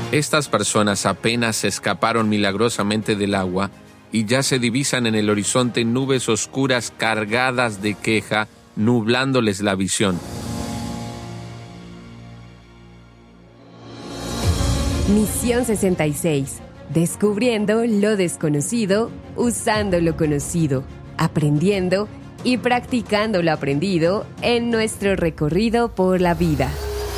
Estas personas apenas escaparon milagrosamente del agua y ya se divisan en el horizonte nubes oscuras cargadas de queja, nublándoles la visión. Misión 66. Descubriendo lo desconocido, usando lo conocido, aprendiendo y practicando lo aprendido en nuestro recorrido por la vida.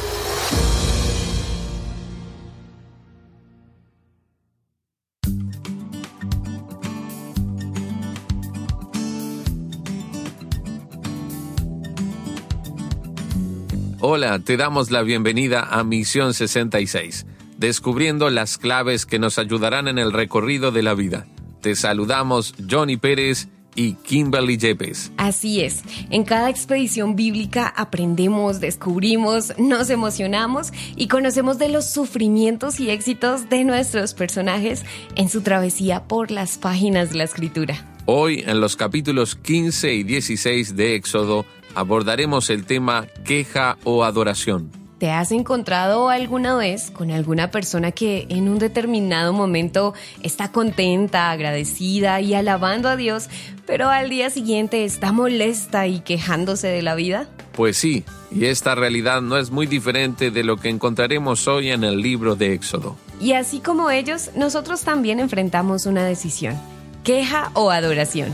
Hola, te damos la bienvenida a Misión 66, descubriendo las claves que nos ayudarán en el recorrido de la vida. Te saludamos Johnny Pérez y Kimberly Yepes. Así es, en cada expedición bíblica aprendemos, descubrimos, nos emocionamos y conocemos de los sufrimientos y éxitos de nuestros personajes en su travesía por las páginas de la Escritura. Hoy, en los capítulos 15 y 16 de Éxodo, abordaremos el tema queja o adoración. ¿Te has encontrado alguna vez con alguna persona que en un determinado momento está contenta, agradecida y alabando a Dios, pero al día siguiente está molesta y quejándose de la vida? Pues sí, y esta realidad no es muy diferente de lo que encontraremos hoy en el libro de Éxodo. Y así como ellos, nosotros también enfrentamos una decisión: queja o adoración.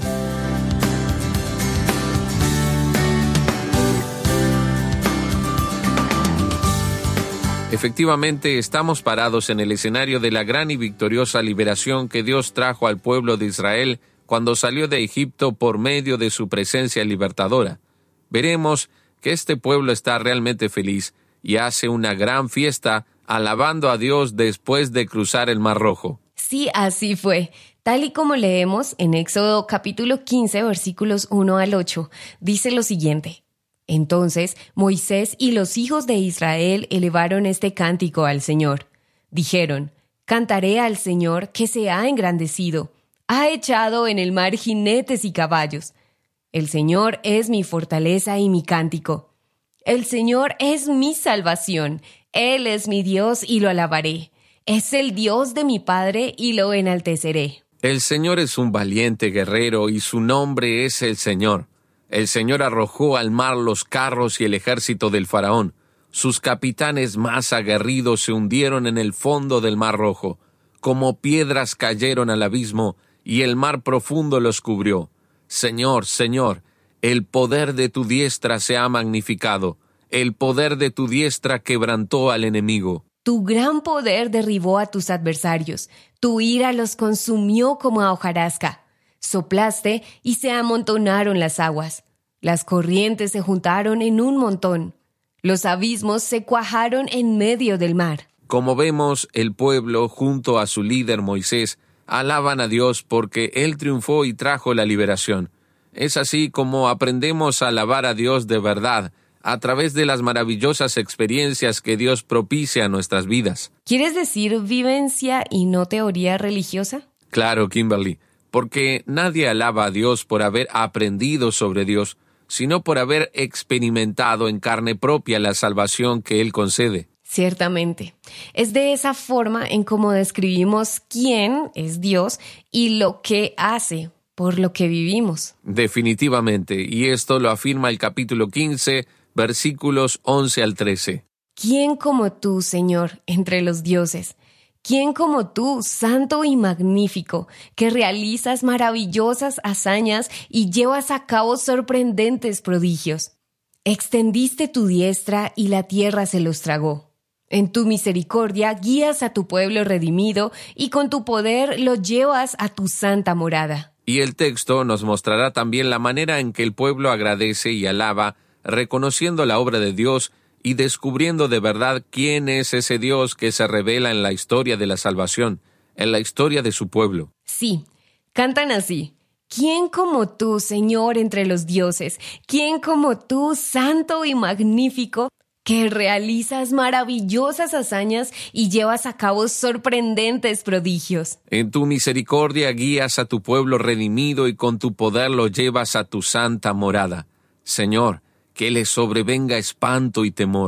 Efectivamente, estamos parados en el escenario de la gran y victoriosa liberación que Dios trajo al pueblo de Israel cuando salió de Egipto por medio de su presencia libertadora. Veremos que este pueblo está realmente feliz y hace una gran fiesta alabando a Dios después de cruzar el Mar Rojo. Sí, así fue. Tal y como leemos en Éxodo capítulo 15, versículos 1 al 8, dice lo siguiente: Entonces Moisés y los hijos de Israel elevaron este cántico al Señor. Dijeron: Cantaré al Señor que se ha engrandecido, ha echado en el mar jinetes y caballos. El Señor es mi fortaleza y mi cántico. El Señor es mi salvación, Él es mi Dios y lo alabaré. Es el Dios de mi Padre y lo enalteceré. El Señor es un valiente guerrero y su nombre es el Señor. El Señor arrojó al mar los carros y el ejército del faraón. Sus capitanes más aguerridos se hundieron en el fondo del Mar Rojo. Como piedras cayeron al abismo, y el mar profundo los cubrió. Señor, Señor, el poder de tu diestra se ha magnificado. El poder de tu diestra quebrantó al enemigo. Tu gran poder derribó a tus adversarios. Tu ira los consumió como a hojarasca. Soplaste y se amontonaron las aguas. Las corrientes se juntaron en un montón. Los abismos se cuajaron en medio del mar. Como vemos, el pueblo, junto a su líder Moisés, alaban a Dios porque Él triunfó y trajo la liberación. Es así como aprendemos a alabar a Dios de verdad, a través de las maravillosas experiencias que Dios propicia a nuestras vidas. ¿Quieres decir vivencia y no teoría religiosa? Claro, Kimberly, porque nadie alaba a Dios por haber aprendido sobre Dios, sino por haber experimentado en carne propia la salvación que Él concede. Ciertamente. Es de esa forma en cómo describimos quién es Dios y lo que hace por lo que vivimos. Definitivamente, y esto lo afirma el capítulo 15, versículos 11 al 13. ¿Quién como tú, Señor, entre los dioses? ¿Quién como tú, santo y magnífico, que realizas maravillosas hazañas y llevas a cabo sorprendentes prodigios? Extendiste tu diestra y la tierra se los tragó. En tu misericordia guías a tu pueblo redimido y con tu poder lo llevas a tu santa morada. Y el texto nos mostrará también la manera en que el pueblo agradece y alaba, reconociendo la obra de Dios y descubriendo de verdad quién es ese Dios que se revela en la historia de la salvación, en la historia de su pueblo. Sí, cantan así: ¿Quién como tú, Señor, entre los dioses? ¿Quién como tú, santo y magnífico, que realizas maravillosas hazañas y llevas a cabo sorprendentes prodigios? En tu misericordia guías a tu pueblo redimido y con tu poder lo llevas a tu santa morada. Señor, que le sobrevenga espanto y temor,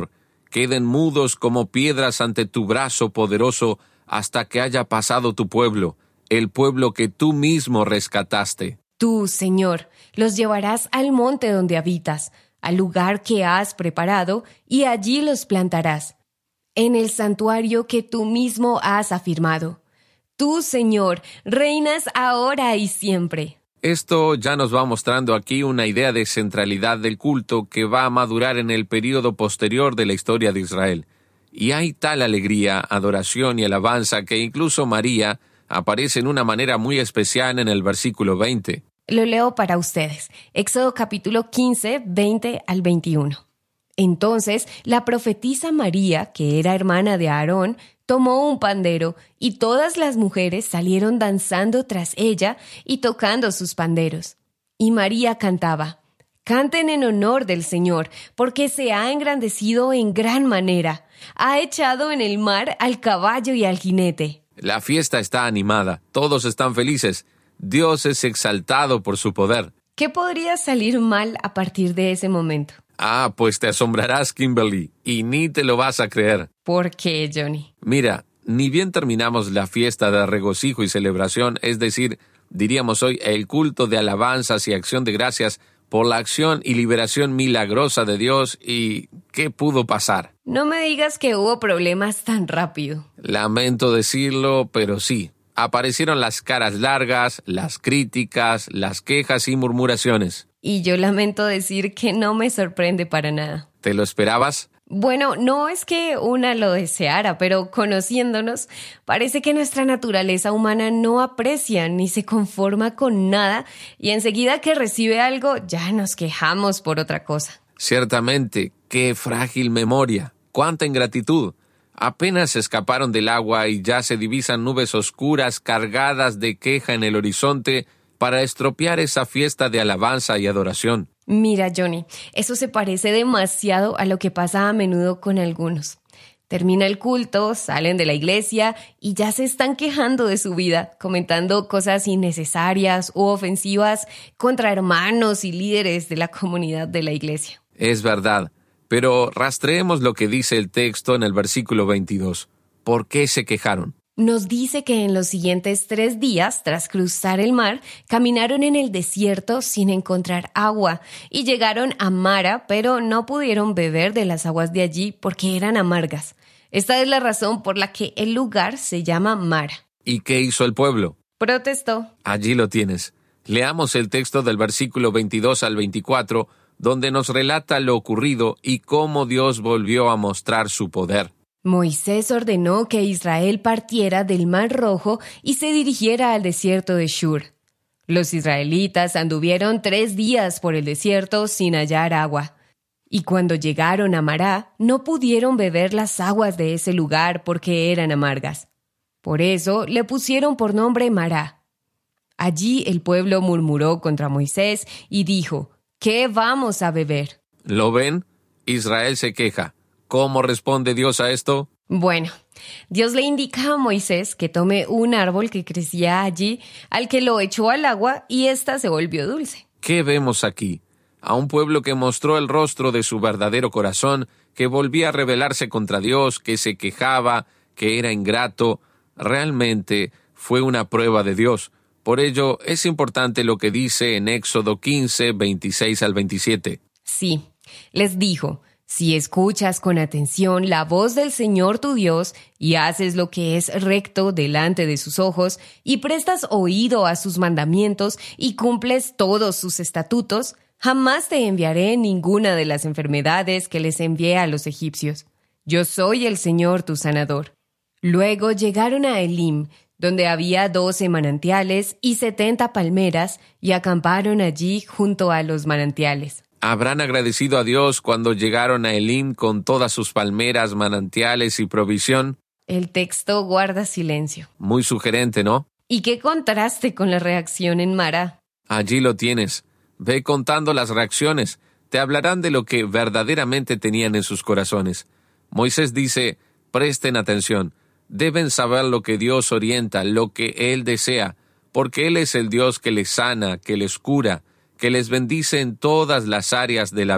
queden mudos como piedras ante tu brazo poderoso hasta que haya pasado tu pueblo, el pueblo que tú mismo rescataste. Tú, Señor, los llevarás al monte donde habitas, al lugar que has preparado, y allí los plantarás, en el santuario que tú mismo has afirmado. Tú, Señor, reinas ahora y siempre. Esto ya nos va mostrando aquí una idea de centralidad del culto que va a madurar en el período posterior de la historia de Israel. Y hay tal alegría, adoración y alabanza que incluso María aparece en una manera muy especial en el versículo 20. Lo leo para ustedes. Éxodo capítulo 15, 20 al 21. Entonces, la profetisa María, que era hermana de Aarón, tomó un pandero, y todas las mujeres salieron danzando tras ella y tocando sus panderos. Y María cantaba: «Canten en honor del Señor, porque se ha engrandecido en gran manera. Ha echado en el mar al caballo y al jinete». La fiesta está animada, todos están felices. Dios es exaltado por su poder. ¿Qué podría salir mal a partir de ese momento? Pues te asombrarás, Kimberly, y ni te lo vas a creer. ¿Por qué, Johnny? Mira, ni bien terminamos la fiesta de regocijo y celebración, es decir, diríamos hoy el culto de alabanzas y acción de gracias por la acción y liberación milagrosa de Dios, y ¿qué pudo pasar? No me digas que hubo problemas tan rápido. Lamento decirlo, pero sí. Aparecieron las caras largas, las críticas, las quejas y murmuraciones. Y yo lamento decir que no me sorprende para nada. ¿Te lo esperabas? Bueno, no es que una lo deseara, pero conociéndonos, parece que nuestra naturaleza humana no aprecia ni se conforma con nada, y enseguida que recibe algo ya nos quejamos por otra cosa. Ciertamente, qué frágil memoria, cuánta ingratitud. Apenas escaparon del agua y ya se divisan nubes oscuras cargadas de queja en el horizonte para estropear esa fiesta de alabanza y adoración. Mira, Johnny, eso se parece demasiado a lo que pasa a menudo con algunos. Termina el culto, salen de la iglesia y ya se están quejando de su vida, comentando cosas innecesarias u ofensivas contra hermanos y líderes de la comunidad de la iglesia. Es verdad, pero rastreemos lo que dice el texto en el versículo 22. ¿Por qué se quejaron? Nos dice que en los siguientes 3 días, tras cruzar el mar, caminaron en el desierto sin encontrar agua y llegaron a Mara, pero no pudieron beber de las aguas de allí porque eran amargas. Esta es la razón por la que el lugar se llama Mara. ¿Y qué hizo el pueblo? Protestó. Allí lo tienes. Leamos el texto del versículo 22 al 24, donde nos relata lo ocurrido y cómo Dios volvió a mostrar su poder. Moisés ordenó que Israel partiera del Mar Rojo y se dirigiera al desierto de Shur. Los israelitas anduvieron 3 días por el desierto sin hallar agua. Y cuando llegaron a Mará, no pudieron beber las aguas de ese lugar porque eran amargas. Por eso le pusieron por nombre Mará. Allí el pueblo murmuró contra Moisés y dijo: ¿Qué vamos a beber? ¿Lo ven? Israel se queja. ¿Cómo responde Dios a esto? Bueno, Dios le indica a Moisés que tome un árbol que crecía allí, al que lo echó al agua y ésta se volvió dulce. ¿Qué vemos aquí? A un pueblo que mostró el rostro de su verdadero corazón, que volvía a rebelarse contra Dios, que se quejaba, que era ingrato. Realmente fue una prueba de Dios. Por ello, es importante lo que dice en Éxodo 15, 26 al 27. Sí, les dijo: si escuchas con atención la voz del Señor tu Dios y haces lo que es recto delante de sus ojos y prestas oído a sus mandamientos y cumples todos sus estatutos, jamás te enviaré ninguna de las enfermedades que les envié a los egipcios. Yo soy el Señor tu sanador. Luego llegaron a Elim, donde había 12 manantiales y 70 palmeras, y acamparon allí junto a los manantiales. ¿Habrán agradecido a Dios cuando llegaron a Elim con todas sus palmeras, manantiales y provisión? El texto guarda silencio. Muy sugerente, ¿no? ¿Y qué contraste con la reacción en Mará? Allí lo tienes. Ve contando las reacciones. Te hablarán de lo que verdaderamente tenían en sus corazones. Moisés dice: presten atención. Deben saber lo que Dios orienta, lo que Él desea, porque Él es el Dios que les sana, que les cura, que les bendice en todas las áreas de la vida.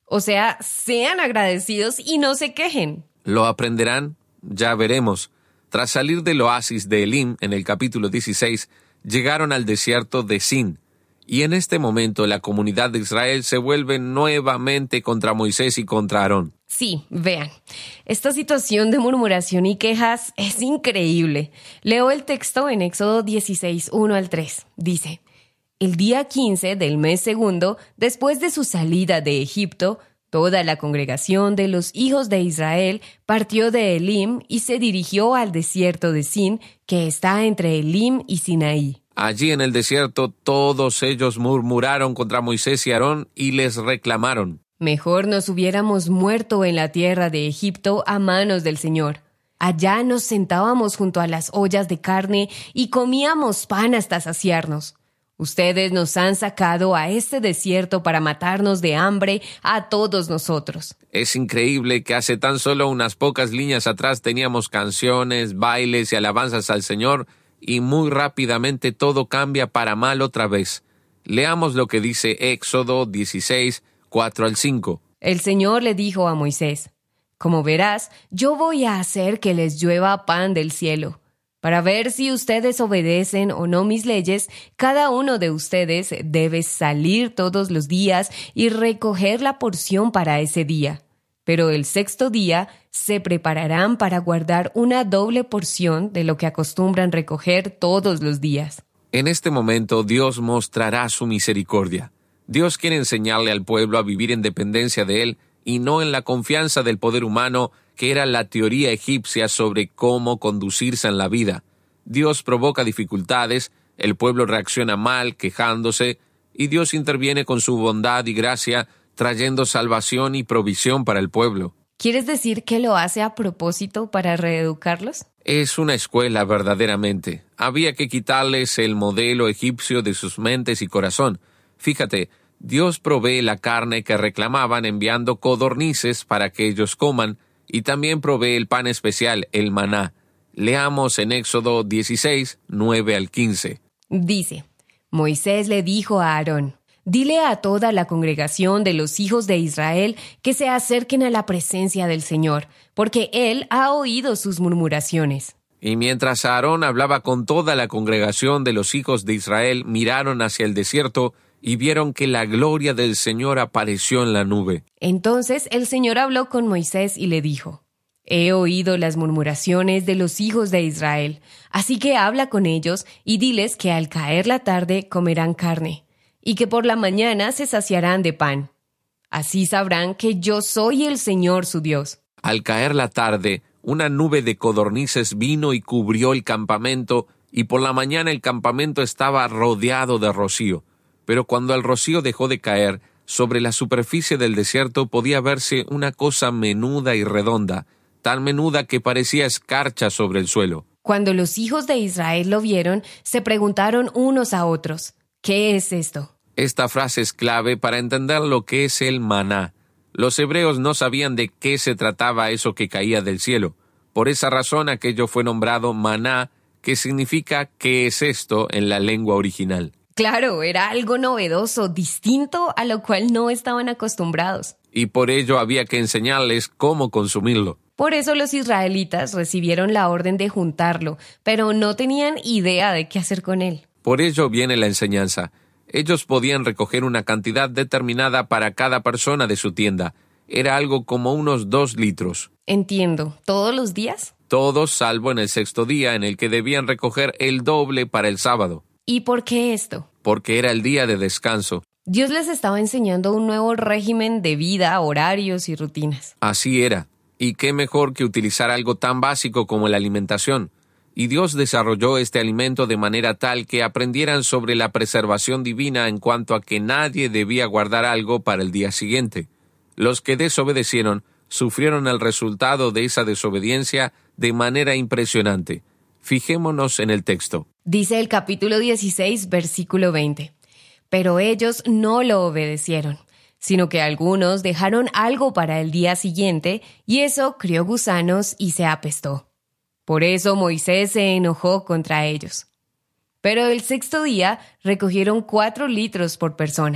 O sea, sean agradecidos y no se quejen. ¿Lo aprenderán? Ya veremos. Tras salir del oasis de Elim, en el capítulo 16, llegaron al desierto de Sin. Y en este momento la comunidad de Israel se vuelve nuevamente contra Moisés y contra Aarón. Sí, vean, esta situación de murmuración y quejas es increíble. Leo el texto en Éxodo 16, 1 al 3. Dice: el día 15 del mes segundo, después de su salida de Egipto, toda la congregación de los hijos de Israel partió de Elim y se dirigió al desierto de Sin, que está entre Elim y Sinaí. Allí en el desierto todos ellos murmuraron contra Moisés y Aarón y les reclamaron: Mejor nos hubiéramos muerto en la tierra de Egipto a manos del Señor. Allá nos sentábamos junto a las ollas de carne y comíamos pan hasta saciarnos. Ustedes nos han sacado a este desierto para matarnos de hambre a todos nosotros. Es increíble que hace tan solo unas pocas líneas atrás teníamos canciones, bailes y alabanzas al Señor, y muy rápidamente todo cambia para mal otra vez. Leamos lo que dice Éxodo 16, 4 al 5. El Señor le dijo a Moisés: como verás, yo voy a hacer que les llueva pan del cielo. Para ver si ustedes obedecen o no mis leyes, cada uno de ustedes debe salir todos los días y recoger la porción para ese día. Pero el sexto día se prepararán para guardar una doble porción de lo que acostumbran recoger todos los días. En este momento Dios mostrará su misericordia. Dios quiere enseñarle al pueblo a vivir en dependencia de Él y no en la confianza del poder humano, que era la teoría egipcia sobre cómo conducirse en la vida. Dios provoca dificultades, el pueblo reacciona mal, quejándose, y Dios interviene con su bondad y gracia, trayendo salvación y provisión para el pueblo. ¿Quieres decir que lo hace a propósito para reeducarlos? Es una escuela verdaderamente. Había que quitarles el modelo egipcio de sus mentes y corazón. Fíjate, Dios provee la carne que reclamaban enviando codornices para que ellos coman, y también provee el pan especial, el maná. Leamos en Éxodo 16, 9 al 15. Dice: Moisés le dijo a Aarón: dile a toda la congregación de los hijos de Israel que se acerquen a la presencia del Señor, porque Él ha oído sus murmuraciones. Y mientras Aarón hablaba con toda la congregación de los hijos de Israel, miraron hacia el desierto y vieron que la gloria del Señor apareció en la nube. Entonces el Señor habló con Moisés y le dijo: he oído las murmuraciones de los hijos de Israel, así que habla con ellos y diles que al caer la tarde comerán carne, y que por la mañana se saciarán de pan. Así sabrán que yo soy el Señor su Dios. Al caer la tarde, una nube de codornices vino y cubrió el campamento, y por la mañana el campamento estaba rodeado de rocío. Pero cuando el rocío dejó de caer, sobre la superficie del desierto podía verse una cosa menuda y redonda, tan menuda que parecía escarcha sobre el suelo. Cuando los hijos de Israel lo vieron, se preguntaron unos a otros: ¿qué es esto? Esta frase es clave para entender lo que es el maná. Los hebreos no sabían de qué se trataba eso que caía del cielo. Por esa razón aquello fue nombrado maná, que significa ¿qué es esto? En la lengua original. Claro, era algo novedoso, distinto a lo cual no estaban acostumbrados. Y por ello había que enseñarles cómo consumirlo. Por eso los israelitas recibieron la orden de juntarlo, pero no tenían idea de qué hacer con él. Por ello viene la enseñanza. Ellos podían recoger una cantidad determinada para cada persona de su tienda. Era algo como unos 2 litros. Entiendo. ¿Todos los días? Todos salvo en el sexto día, en el que debían recoger el doble para el sábado. ¿Y por qué esto? Porque era el día de descanso. Dios les estaba enseñando un nuevo régimen de vida, horarios y rutinas. Así era. Y qué mejor que utilizar algo tan básico como la alimentación. Y Dios desarrolló este alimento de manera tal que aprendieran sobre la preservación divina en cuanto a que nadie debía guardar algo para el día siguiente. Los que desobedecieron sufrieron el resultado de esa desobediencia de manera impresionante. Fijémonos en el texto. Dice el capítulo 16, versículo 20. Pero ellos no lo obedecieron, sino que algunos dejaron algo para el día siguiente, y eso crió gusanos y se apestó. Por eso Moisés se enojó contra ellos. Pero el sexto día recogieron 4 litros por persona,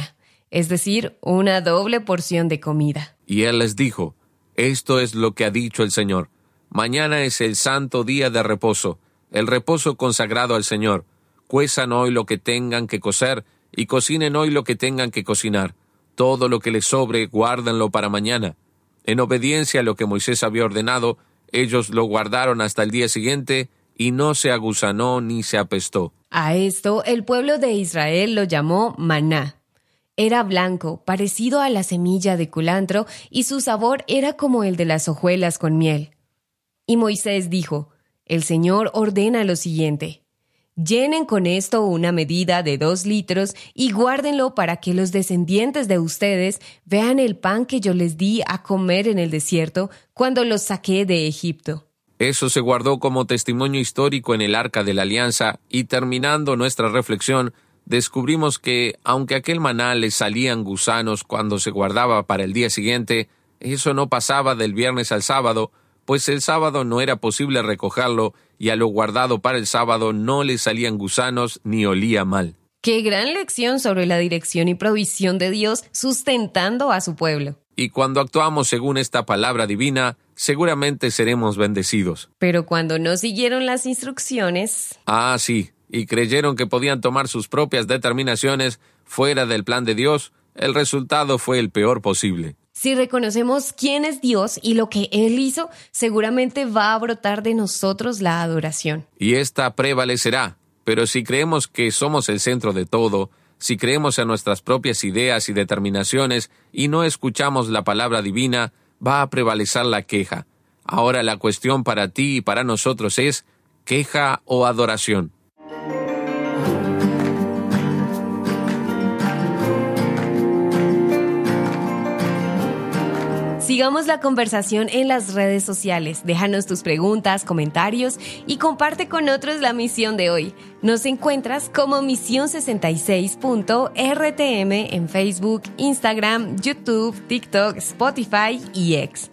es decir, una doble porción de comida. Y él les dijo: Esto es lo que ha dicho el Señor. Mañana es el santo día de reposo, el reposo consagrado al Señor. Cuezan hoy lo que tengan que cocer, y cocinen hoy lo que tengan que cocinar. Todo lo que les sobre, guárdenlo para mañana. En obediencia a lo que Moisés había ordenado, ellos lo guardaron hasta el día siguiente, y no se agusanó ni se apestó. A esto el pueblo de Israel lo llamó maná. Era blanco, parecido a la semilla de culantro, y su sabor era como el de las hojuelas con miel. Y Moisés dijo: El Señor ordena lo siguiente: llenen con esto una medida de 2 litros y guárdenlo para que los descendientes de ustedes vean el pan que yo les di a comer en el desierto cuando los saqué de Egipto. Eso se guardó como testimonio histórico en el Arca de la Alianza, y terminando nuestra reflexión, descubrimos que, aunque aquel maná le salían gusanos cuando se guardaba para el día siguiente, eso no pasaba del viernes al sábado, pues el sábado no era posible recogerlo, y a lo guardado para el sábado no le salían gusanos ni olía mal. ¡Qué gran lección sobre la dirección y provisión de Dios sustentando a su pueblo! Y cuando actuamos según esta palabra divina, seguramente seremos bendecidos. Pero cuando no siguieron las instrucciones... Sí, y creyeron que podían tomar sus propias determinaciones fuera del plan de Dios, el resultado fue el peor posible. Si reconocemos quién es Dios y lo que Él hizo, seguramente va a brotar de nosotros la adoración. Y esta prevalecerá, pero si creemos que somos el centro de todo, si creemos en nuestras propias ideas y determinaciones y no escuchamos la palabra divina, va a prevalecer la queja. Ahora la cuestión para ti y para nosotros es: ¿queja o adoración? Sigamos la conversación en las redes sociales. Déjanos tus preguntas, comentarios y comparte con otros la misión de hoy. Nos encuentras como Misión66.rtm en Facebook, Instagram, YouTube, TikTok, Spotify y X.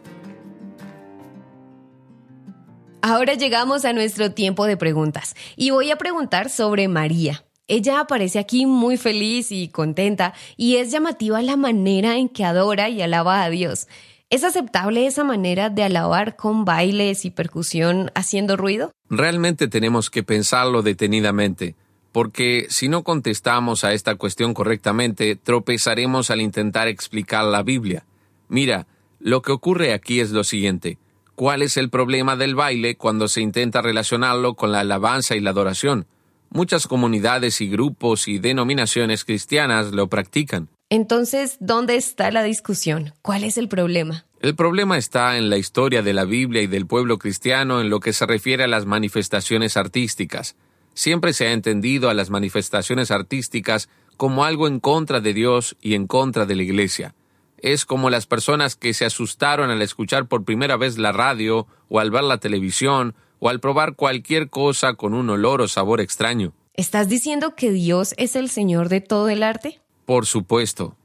Ahora llegamos a nuestro tiempo de preguntas y voy a preguntar sobre María. Ella aparece aquí muy feliz y contenta, y es llamativa la manera en que adora y alaba a Dios. ¿Es aceptable esa manera de alabar con bailes y percusión haciendo ruido? Realmente tenemos que pensarlo detenidamente, porque si no contestamos a esta cuestión correctamente, tropezaremos al intentar explicar la Biblia. Mira, lo que ocurre aquí es lo siguiente: ¿cuál es el problema del baile cuando se intenta relacionarlo con la alabanza y la adoración? Muchas comunidades y grupos y denominaciones cristianas lo practican. Entonces, ¿dónde está la discusión? ¿Cuál es el problema? El problema está en la historia de la Biblia y del pueblo cristiano en lo que se refiere a las manifestaciones artísticas. Siempre se ha entendido a las manifestaciones artísticas como algo en contra de Dios y en contra de la Iglesia. Es como las personas que se asustaron al escuchar por primera vez la radio, o al ver la televisión, o al probar cualquier cosa con un olor o sabor extraño. ¿Estás diciendo que Dios es el Señor de todo el arte? Por supuesto.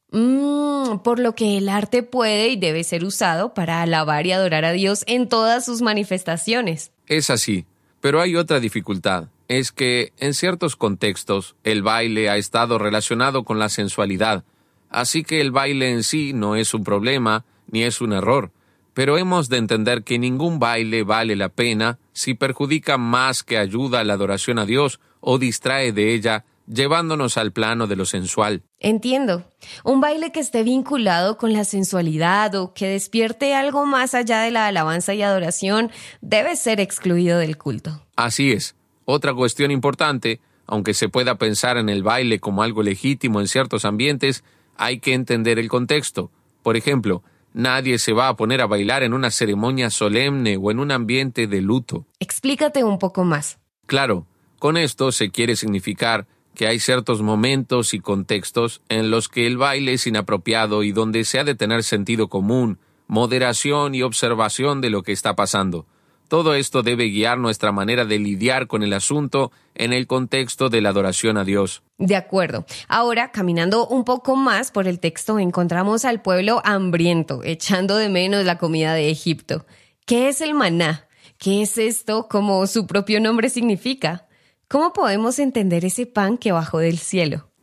Por lo que el arte puede y debe ser usado para alabar y adorar a Dios en todas sus manifestaciones. Es así, pero hay otra dificultad. Es que, en ciertos contextos, el baile ha estado relacionado con la sensualidad. Así que el baile en sí no es un problema, ni es un error. Pero hemos de entender que ningún baile vale la pena si perjudica más que ayuda a la adoración a Dios o distrae de ella, llevándonos al plano de lo sensual. Entiendo. Un baile que esté vinculado con la sensualidad o que despierte algo más allá de la alabanza y adoración debe ser excluido del culto. Así es. Otra cuestión importante, aunque se pueda pensar en el baile como algo legítimo en ciertos ambientes, hay que entender el contexto. Por ejemplo, nadie se va a poner a bailar en una ceremonia solemne o en un ambiente de luto. Explícate un poco más. Claro, con esto se quiere significar que hay ciertos momentos y contextos en los que el baile es inapropiado y donde se ha de tener sentido común, moderación y observación de lo que está pasando. Todo esto debe guiar nuestra manera de lidiar con el asunto en el contexto de la adoración a Dios. De acuerdo. Ahora, caminando un poco más por el texto, encontramos al pueblo hambriento, echando de menos la comida de Egipto. ¿Qué es el maná? ¿Qué es esto, como su propio nombre significa? ¿Cómo podemos entender ese pan que bajó del cielo?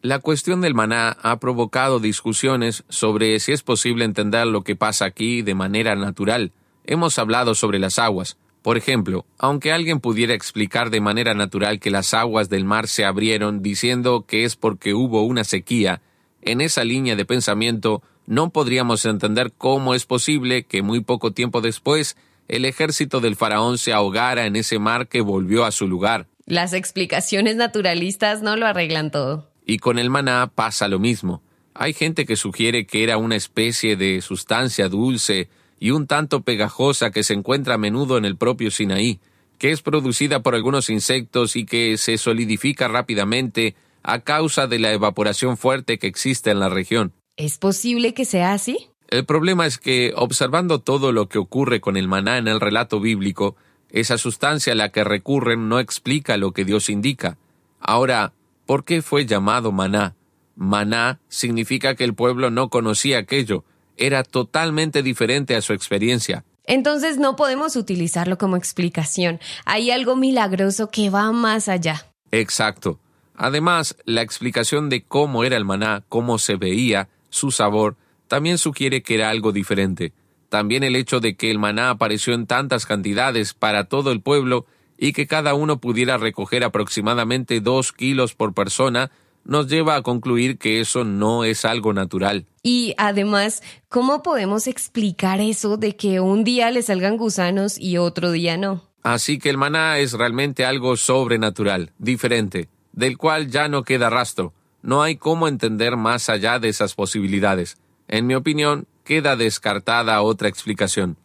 La cuestión del maná ha provocado discusiones sobre si es posible entender lo que pasa aquí de manera natural. Hemos hablado sobre las aguas. Por ejemplo, aunque alguien pudiera explicar de manera natural que las aguas del mar se abrieron diciendo que es porque hubo una sequía, en esa línea de pensamiento no podríamos entender cómo es posible que muy poco tiempo después el ejército del faraón se ahogara en ese mar que volvió a su lugar. Las explicaciones naturalistas no lo arreglan todo. Y con el maná pasa lo mismo. Hay gente que sugiere que era una especie de sustancia dulce y un tanto pegajosa que se encuentra a menudo en el propio Sinaí, que es producida por algunos insectos y que se solidifica rápidamente a causa de la evaporación fuerte que existe en la región. ¿Es posible que sea así? El problema es que, observando todo lo que ocurre con el maná en el relato bíblico, esa sustancia a la que recurren no explica lo que Dios indica. Ahora, ¿por qué fue llamado maná? Maná significa que el pueblo no conocía aquello. Era totalmente diferente a su experiencia. Entonces no podemos utilizarlo como explicación. Hay algo milagroso que va más allá. Exacto. Además, la explicación de cómo era el maná, cómo se veía, su sabor, también sugiere que era algo diferente. También el hecho de que el maná apareció en tantas cantidades para todo el pueblo y que cada uno pudiera recoger aproximadamente 2 kilos por persona, nos lleva a concluir que eso no es algo natural. Y además, ¿cómo podemos explicar eso de que un día le salgan gusanos y otro día no? Así que el maná es realmente algo sobrenatural, diferente, del cual ya no queda rastro. No hay cómo entender más allá de esas posibilidades. En mi opinión, queda descartada otra explicación.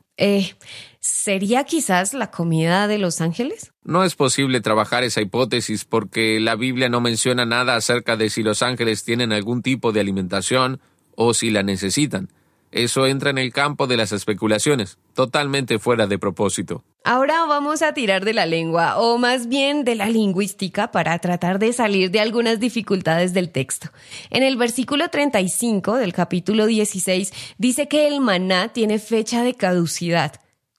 ¿Sería quizás la comida de los ángeles? No es posible trabajar esa hipótesis porque la Biblia no menciona nada acerca de si los ángeles tienen algún tipo de alimentación o si la necesitan. Eso entra en el campo de las especulaciones, totalmente fuera de propósito. Ahora vamos a tirar de la lengua, o más bien de la lingüística, para tratar de salir de algunas dificultades del texto. En el versículo 35 del capítulo 16 dice que el maná tiene fecha de caducidad,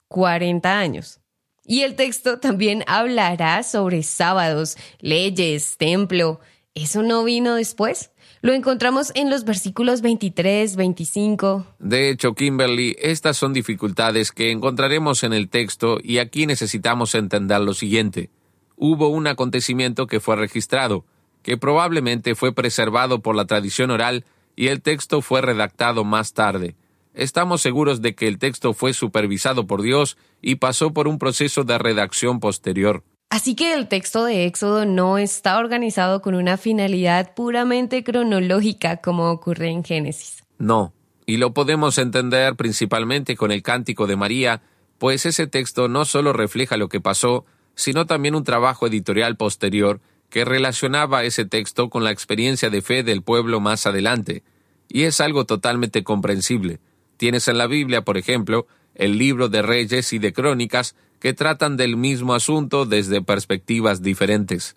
40 años. Y el texto también hablará sobre sábados, leyes, templo. ¿Eso no vino después? Lo encontramos en los versículos 23, 25. De hecho, Kimberly, estas son dificultades que encontraremos en el texto y aquí necesitamos entender lo siguiente. Hubo un acontecimiento que fue registrado, que probablemente fue preservado por la tradición oral y el texto fue redactado más tarde. Estamos seguros de que el texto fue supervisado por Dios y pasó por un proceso de redacción posterior. Así que el texto de Éxodo no está organizado con una finalidad puramente cronológica como ocurre en Génesis. No, y lo podemos entender principalmente con el Cántico de María, pues ese texto no solo refleja lo que pasó, sino también un trabajo editorial posterior que relacionaba ese texto con la experiencia de fe del pueblo más adelante. Y es algo totalmente comprensible. Tienes en la Biblia, por ejemplo, el libro de Reyes y de Crónicas, que tratan del mismo asunto desde perspectivas diferentes.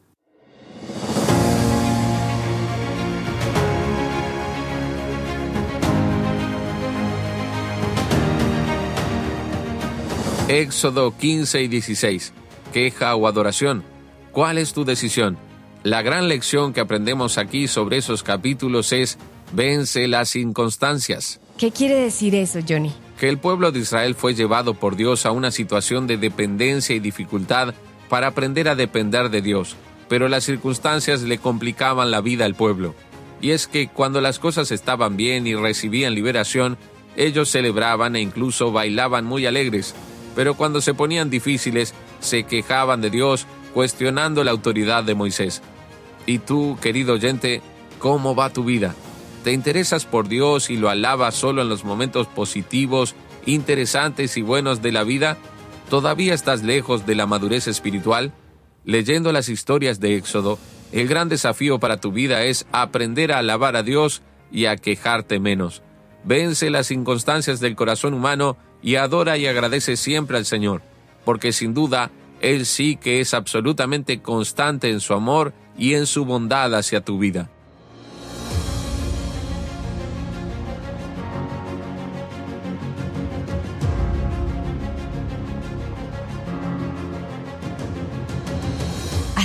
Éxodo 15 y 16. Queja o adoración. ¿Cuál es tu decisión? La gran lección que aprendemos aquí sobre esos capítulos es: vence las inconstancias. ¿Qué quiere decir eso, Johnny? Que el pueblo de Israel fue llevado por Dios a una situación de dependencia y dificultad para aprender a depender de Dios, pero las circunstancias le complicaban la vida al pueblo. Y es que cuando las cosas estaban bien y recibían liberación, ellos celebraban e incluso bailaban muy alegres, pero cuando se ponían difíciles, se quejaban de Dios, cuestionando la autoridad de Moisés. ¿Y tú, querido oyente, cómo va tu vida? ¿Te interesas por Dios y lo alabas solo en los momentos positivos, interesantes y buenos de la vida? ¿Todavía estás lejos de la madurez espiritual? Leyendo las historias de Éxodo, el gran desafío para tu vida es aprender a alabar a Dios y a quejarte menos. Vence las inconstancias del corazón humano y adora y agradece siempre al Señor, porque sin duda, Él sí que es absolutamente constante en su amor y en su bondad hacia tu vida.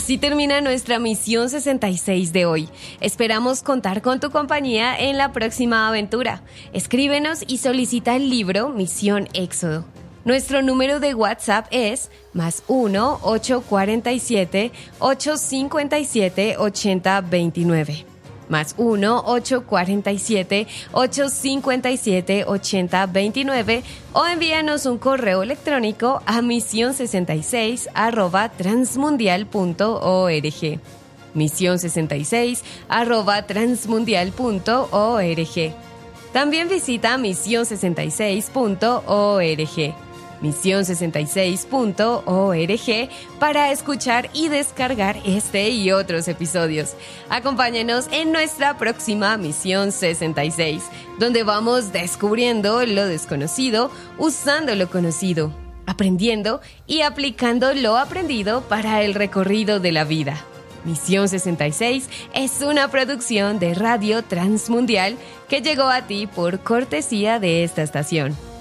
Así termina nuestra Misión 66 de hoy. Esperamos contar con tu compañía en la próxima aventura. Escríbenos y solicita el libro Misión Éxodo. Nuestro número de WhatsApp es +1 847 857 8029. +1 847 857 8029 o envíanos un correo electrónico a mision66@transmundial.org. mision66@transmundial.org. También visita mision66.org. mision66.org para escuchar y descargar este y otros episodios. Acompáñanos en nuestra próxima Misión 66, donde vamos descubriendo lo desconocido, usando lo conocido, aprendiendo y aplicando lo aprendido para el recorrido de la vida. Misión 66 es una producción de Radio Transmundial que llegó a ti por cortesía de esta estación.